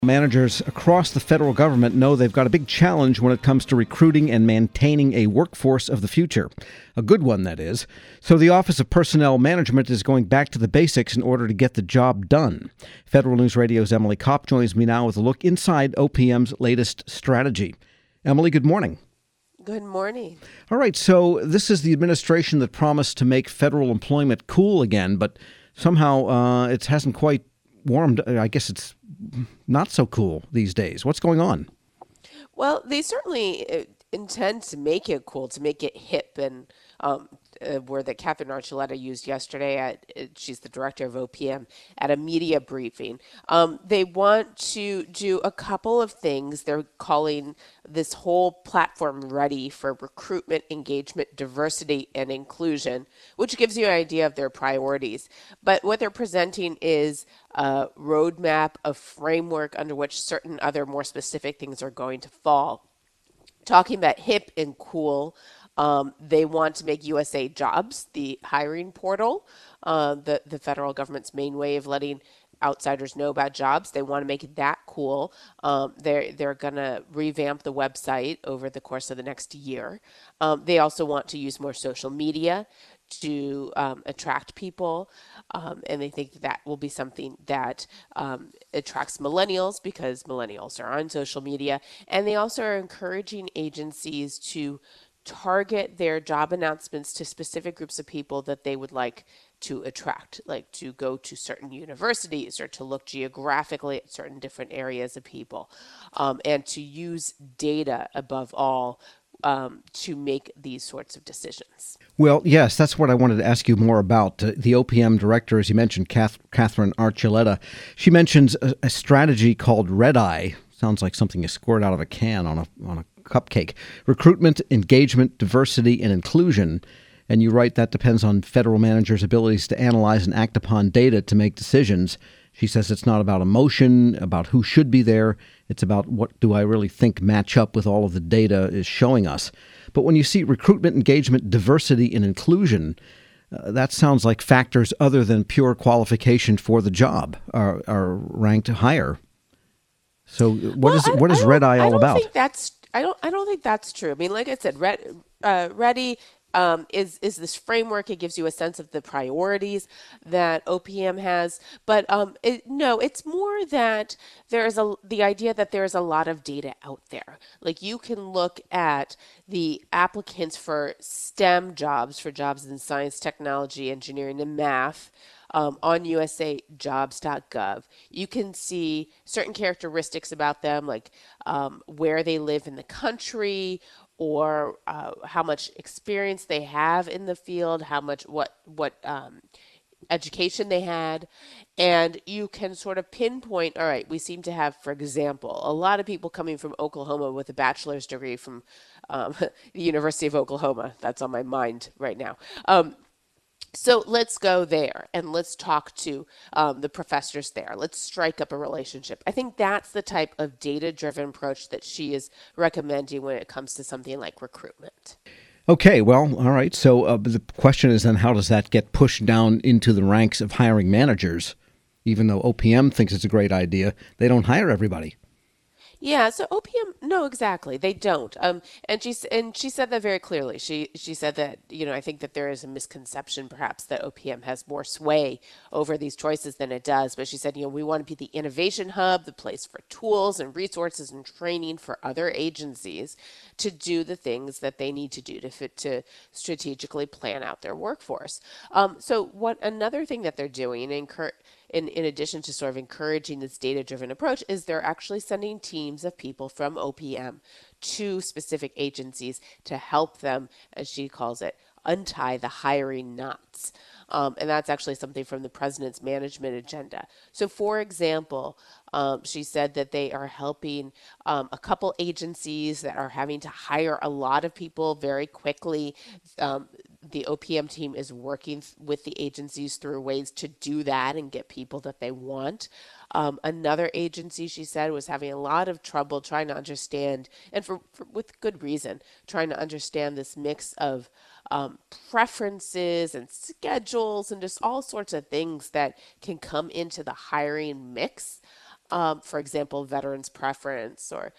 Managers across the federal government know they've got a big challenge when it comes to recruiting and maintaining a workforce of the future. A good one, that is. So the Office of Personnel Management is going back to the basics in order to get the job done. Federal News Radio's Emily Kopp joins me now with a look inside OPM's latest strategy. Emily, good morning. Good morning. All right, so this is the administration that promised to make federal employment cool again, but somehow it hasn't quite warmed. I guess it's not so cool these days. What's going on? Well, they certainly intend to make it cool, to make it hip, and word that Catherine Archuleta used yesterday. She's the director of OPM at a media briefing. They want to do a couple of things. They're calling this whole platform ready for recruitment, engagement, diversity, and inclusion, which gives you an idea of their priorities. But what they're presenting is a roadmap, a framework under which certain other more specific things are going to fall. Talking about hip and cool, they want to make USA Jobs the hiring portal, the federal government's main way of letting outsiders know about jobs. They want to make that cool. They're going to revamp the website over the course of the next year. They also want to use more social media to attract people, and they think that will be something that attracts millennials because millennials are on social media. And they also are encouraging agencies to target their job announcements to specific groups of people that they would like to attract, like to go to certain universities or to look geographically at certain different areas of people, and to use data above all to make these sorts of decisions. Well, yes, that's what I wanted to ask you more about. The OPM director, as you mentioned, Catherine Archuleta, she mentions a strategy called Red Eye. Sounds like something you squirt out of a can on a cupcake. Recruitment, engagement, diversity, and inclusion. And you write that depends on federal managers' abilities to analyze and act upon data to make decisions. She says it's not about emotion, about who should be there. It's about what do I really think match up with all of the data is showing us. But when you see recruitment, engagement, diversity, and inclusion, that sounds like factors other than pure qualification for the job are ranked higher. So what is Red Eye all about? I don't think that's true. I mean, like I said, Ready is this framework. It gives you a sense of the priorities that OPM has, but it's more that the idea that there's a lot of data out there. Like you can look at the applicants for STEM jobs, for jobs in science, technology, engineering, and math. On usajobs.gov, you can see certain characteristics about them, like where they live in the country, or how much experience they have in the field, what education they had, and you can sort of pinpoint. All right, we seem to have, for example, a lot of people coming from Oklahoma with a bachelor's degree from the University of Oklahoma. That's on my mind right now. So let's go there and let's talk to the professors there. Let's strike up a relationship. I think that's the type of data-driven approach that she is recommending when it comes to something like recruitment. Okay, well, all right. So the question is then, how does that get pushed down into the ranks of hiring managers? Even though OPM thinks it's a great idea, they don't hire everybody. Yeah, so OPM, no, exactly, they don't. And she said that very clearly. She said that, I think that there is a misconception perhaps that OPM has more sway over these choices than it does. But she said, we want to be the innovation hub, the place for tools and resources and training for other agencies to do the things that they need to do to strategically plan out their workforce. So another thing that they're doing, in addition to sort of encouraging this data-driven approach, is they're actually sending teams of people from OPM to specific agencies to help them, as she calls it, untie the hiring knots. And that's actually something from the president's management agenda. So, for example, she said that they are helping a couple agencies that are having to hire a lot of people very quickly. The OPM team is working with the agencies through ways to do that and get people that they want. Another agency, she said, was having a lot of trouble trying to understand, and with good reason, trying to understand this mix of preferences and schedules and just all sorts of things that can come into the hiring mix. for example, veterans preference or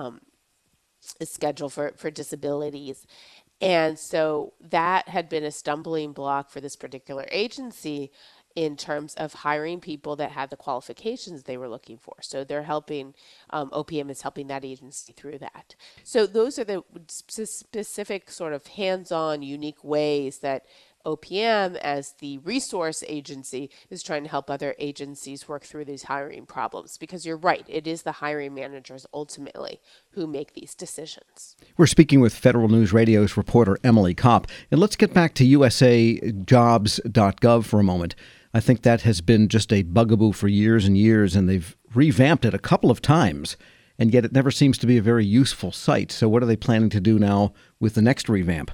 a schedule for disabilities. And so that had been a stumbling block for this particular agency in terms of hiring people that had the qualifications they were looking for. So they're helping, OPM is helping that agency through that. So those are the specific sort of hands on, unique ways that OPM, as the resource agency, is trying to help other agencies work through these hiring problems. Because you're right, it is the hiring managers ultimately who make these decisions. We're speaking with Federal News Radio's reporter Emily Kopp. And let's get back to usajobs.gov for a moment. I think that has been just a bugaboo for years and years, and they've revamped it a couple of times, and yet it never seems to be a very useful site. So what are they planning to do now with the next revamp?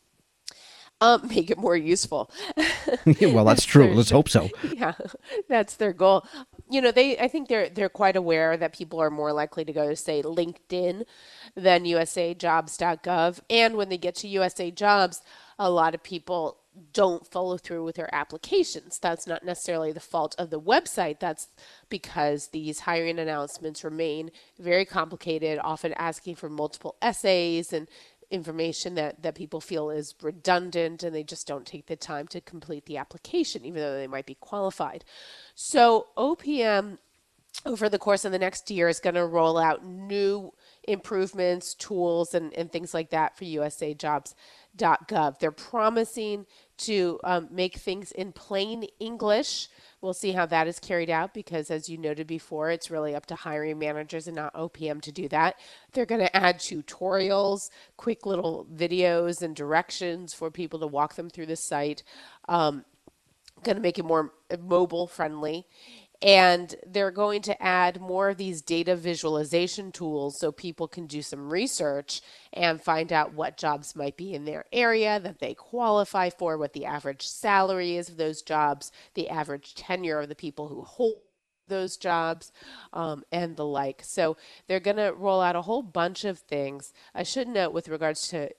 Make it more useful. Well, that's true. Let's hope so. Yeah, that's their goal. I think they're quite aware that people are more likely to go to, say, LinkedIn than usajobs.gov. And when they get to USA Jobs, a lot of people don't follow through with their applications. That's not necessarily the fault of the website. That's because these hiring announcements remain very complicated, often asking for multiple essays and information that people feel is redundant, and they just don't take the time to complete the application, even though they might be qualified. So OPM, over the course of the next year, is going to roll out new improvements, tools, and things like that for usajobs.gov. They're promising to make things in plain English. We'll see how that is carried out because, as you noted before, it's really up to hiring managers and not OPM to do that. They're going to add tutorials, quick little videos and directions for people to walk them through the site. Going to make it more mobile friendly. And they're going to add more of these data visualization tools so people can do some research and find out what jobs might be in their area that they qualify for, what the average salary is of those jobs, the average tenure of the people who hold those jobs, and the like. So they're going to roll out a whole bunch of things. I should note with regards to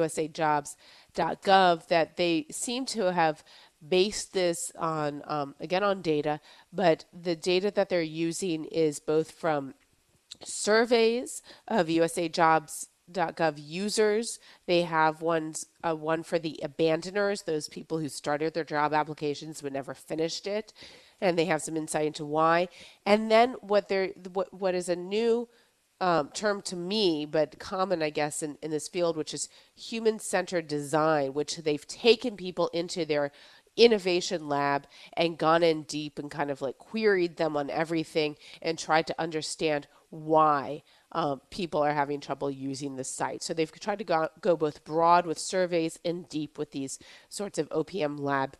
usajobs.gov that they seem to have based this on, again, on data, but the data that they're using is both from surveys of usajobs.gov users. They have one for the abandoners, those people who started their job applications but never finished it, and they have some insight into why. And then what is a new term to me, but common, I guess, in this field, which is human-centered design, which they've taken people into their innovation lab and gone in deep and kind of like queried them on everything and tried to understand why people are having trouble using the site. So they've tried to go both broad with surveys and deep with these sorts of OPM lab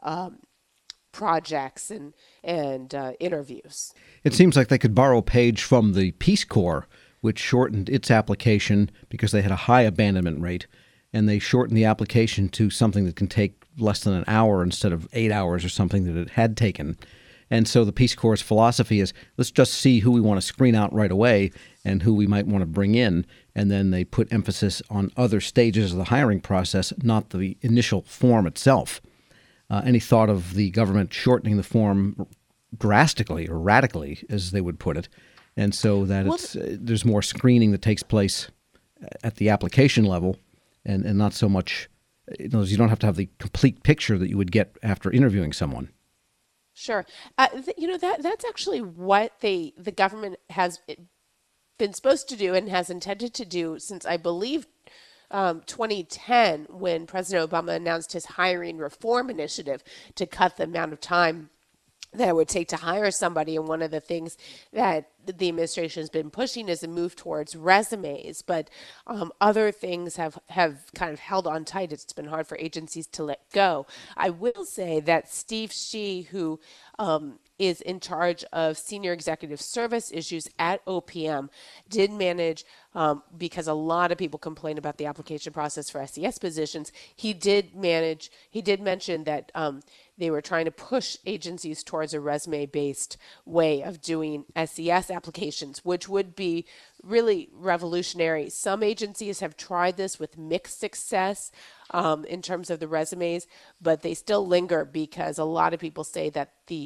projects and interviews. It seems like they could borrow a page from the Peace Corps, which shortened its application because they had a high abandonment rate, and they shortened the application to something that can take less than an hour instead of 8 hours or something that it had taken. And so the Peace Corps' philosophy is, let's just see who we want to screen out right away and who we might want to bring in. And then they put emphasis on other stages of the hiring process, not the initial form itself. Any thought of the government shortening the form drastically or radically, as they would put it, and so that there's more screening that takes place at the application level and not so much. You don't have to have the complete picture that you would get after interviewing someone. Sure. That's actually what the government has been supposed to do and has intended to do since, I believe, 2010, when President Obama announced his hiring reform initiative to cut the amount of time that it would take to hire somebody. And one of the things that the administration has been pushing is a move towards resumes, but other things have kind of held on tight. It's been hard for agencies to let go. I will say that Steve Shih, who is in charge of senior executive service issues at OPM, did manage, because a lot of people complain about the application process for SES positions, he did mention that they were trying to push agencies towards a resume-based way of doing SES applications, which would be really revolutionary. Some agencies have tried this with mixed success in terms of the resumes, but they still linger because a lot of people say that the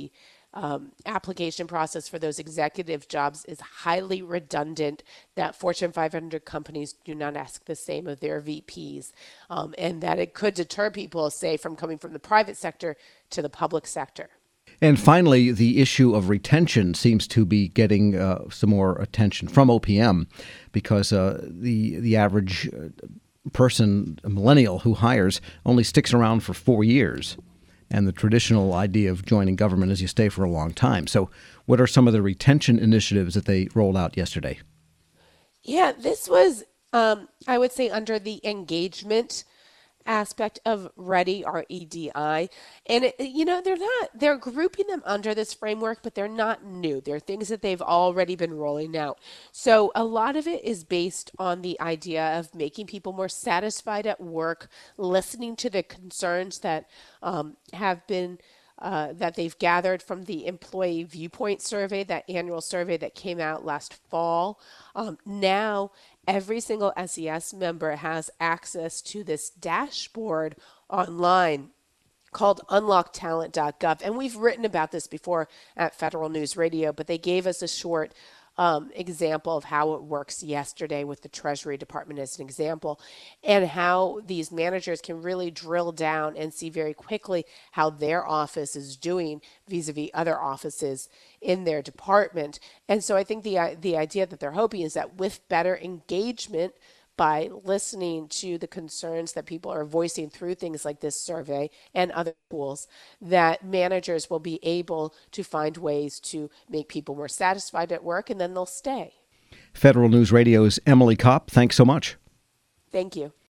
application process for those executive jobs is highly redundant, that Fortune 500 companies do not ask the same of their VPs, and that it could deter people, say, from coming from the private sector to the public sector. And finally, the issue of retention seems to be getting some more attention from OPM because the average person, a millennial who hires, only sticks around for 4 years. And the traditional idea of joining government is you stay for a long time. So what are some of the retention initiatives that they rolled out yesterday? Yeah, this was, I would say, under the engagement aspect of REDI, REDI. And, they're grouping them under this framework, but they're not new. They're things that they've already been rolling out. So a lot of it is based on the idea of making people more satisfied at work, listening to the concerns that have been that they've gathered from the employee viewpoint survey, that annual survey that came out last fall. Now, every single SES member has access to this dashboard online called unlocktalent.gov. And we've written about this before at Federal News Radio, but they gave us a short example of how it works yesterday with the Treasury Department as an example, and how these managers can really drill down and see very quickly how their office is doing vis-a-vis other offices in their department. And so I think the idea that they're hoping is that with better engagement, by listening to the concerns that people are voicing through things like this survey and other tools, that managers will be able to find ways to make people more satisfied at work, and then they'll stay. Federal News Radio's Emily Kopp, thanks so much. Thank you.